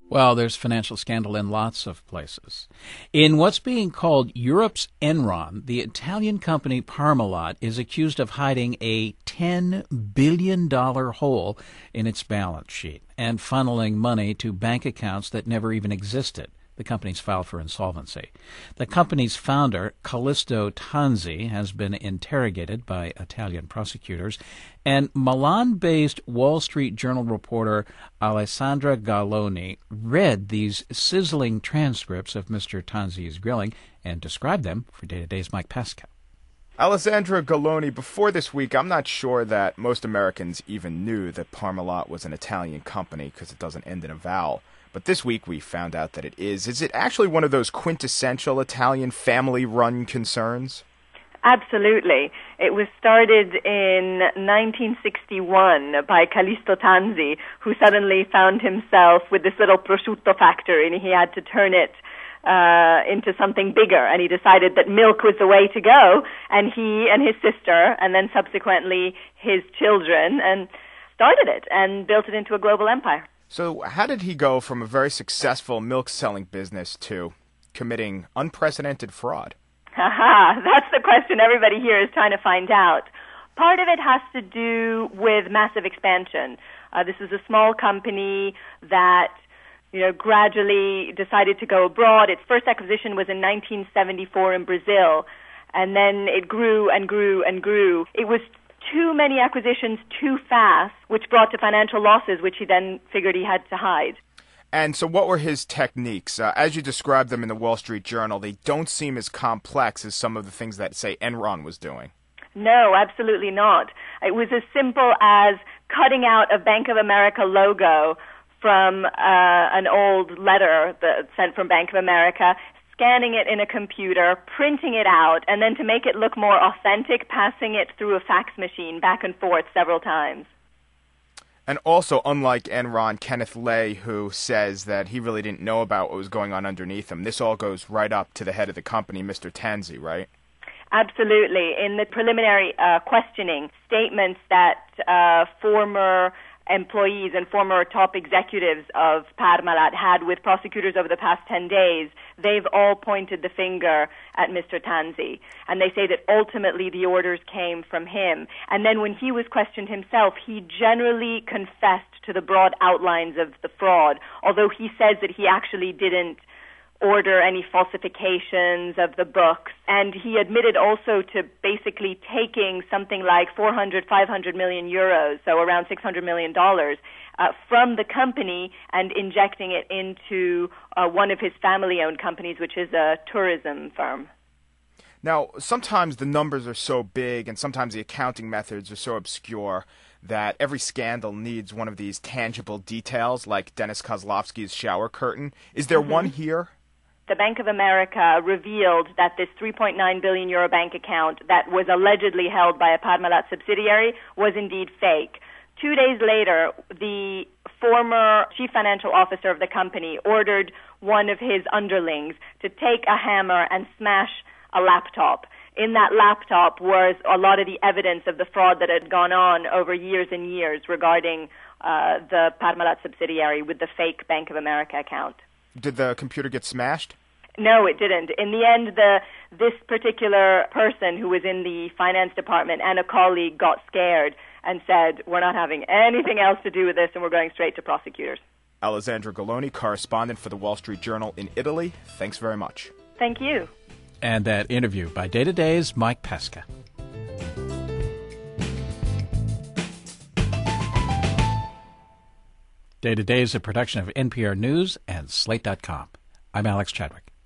Well, there's financial scandal in lots of places. In what's being called Europe's Enron, the Italian company Parmalat is accused of hiding a $10 billion hole in its balance sheet and funneling money to bank accounts that never even existed. The company's filed for insolvency. The company's founder, Callisto Tanzi, has been interrogated by Italian prosecutors, and Milan-based Wall Street Journal reporter Alessandra Galloni read these sizzling transcripts of Mr. Tanzi's grilling and described them for Day to Day's Mike Pesca. Alessandra Galloni, before this week, I'm not sure that most Americans even knew that Parmalat was an Italian company because it doesn't end in a vowel. But this week we found out that it is. Is it actually one of those quintessential Italian family-run concerns? Absolutely. It was started in 1961 by Callisto Tanzi, who suddenly found himself with this little prosciutto factory, and he had to turn it into something bigger, and he decided that milk was the way to go, and he and his sister, and then subsequently his children, and started it and built it into a global empire. So how did he go from a very successful milk-selling business to committing unprecedented fraud? That's the question everybody here is trying to find out. Part of it has to do with massive expansion. This is a small company that gradually decided to go abroad. Its first acquisition was in 1974 in Brazil, and then it grew and grew and grew. It was too many acquisitions too fast, which brought to financial losses, which he then figured he had to hide. And so what were his techniques? As you described them in the Wall Street Journal, they don't seem as complex as some of the things that, say, Enron was doing. No, absolutely not. It was as simple as cutting out a Bank of America logo from an old letter sent from Bank of America, scanning it in a computer, printing it out, and then to make it look more authentic, passing it through a fax machine back and forth several times. And also, unlike Enron, Kenneth Lay, who says that he really didn't know about what was going on underneath him, this all goes right up to the head of the company, Mr. Tanzi, right? Absolutely. In the preliminary questioning, statements that former employees and former top executives of Parmalat had with prosecutors over the past 10 days, they've all pointed the finger at Mr. Tanzi. And they say that ultimately the orders came from him. And then when he was questioned himself, he generally confessed to the broad outlines of the fraud, although he says that he actually didn't order any falsifications of the books. And he admitted also to basically taking something like 500 million euros, so around $600 million, from the company and injecting it into one of his family-owned companies, which is a tourism firm. Now, sometimes the numbers are so big and sometimes the accounting methods are so obscure that every scandal needs one of these tangible details, like Dennis Kozlowski's shower curtain. Is there one here? The Bank of America revealed that this 3.9 billion euro bank account that was allegedly held by a Parmalat subsidiary was indeed fake. 2 days later, the former chief financial officer of the company ordered one of his underlings to take a hammer and smash a laptop. In that laptop was a lot of the evidence of the fraud that had gone on over years and years regarding the Parmalat subsidiary with the fake Bank of America account. Did the computer get smashed? No, it didn't. In the end, this particular person who was in the finance department and a colleague got scared and said, we're not having anything else to do with this and we're going straight to prosecutors. Alessandra Galloni, correspondent for the Wall Street Journal in Italy. Thanks very much. Thank you. And that interview by Day to Day's Mike Pesca. Day to Day is a production of NPR News and Slate.com. I'm Alex Chadwick.